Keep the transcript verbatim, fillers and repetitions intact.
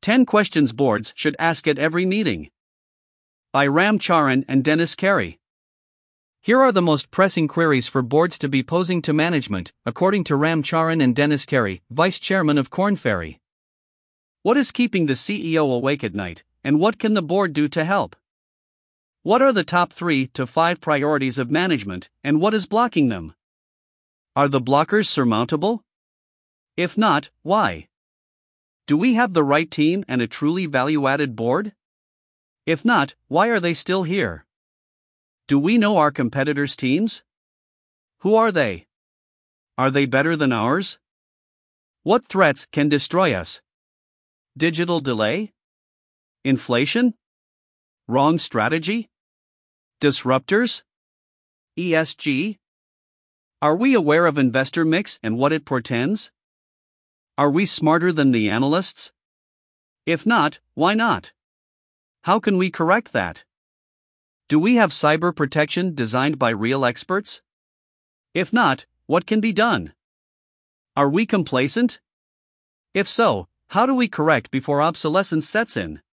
ten questions boards should ask at every meeting. By Ram Charan and Dennis Carey. Here are the most pressing queries for boards to be posing to management, according to Ram Charan and Dennis Carey, Vice Chairman of Korn Ferry. What is keeping the C E O awake at night, and what can the board do to help? What are the top three to five priorities of management, and what is blocking them? Are the blockers surmountable? If not, why? Do we have the right team and a truly value-added board? If not, why are they still here? Do we know our competitors' teams? Who are they? Are they better than ours? What threats can destroy us? Digital delay? Inflation? Wrong strategy? Disruptors? E S G? Are we aware of investor mix and what it portends? Are we smarter than the analysts? If not, why not? How can we correct that? Do we have cyber protection designed by real experts? If not, what can be done? Are we complacent? If so, how do we correct before obsolescence sets in?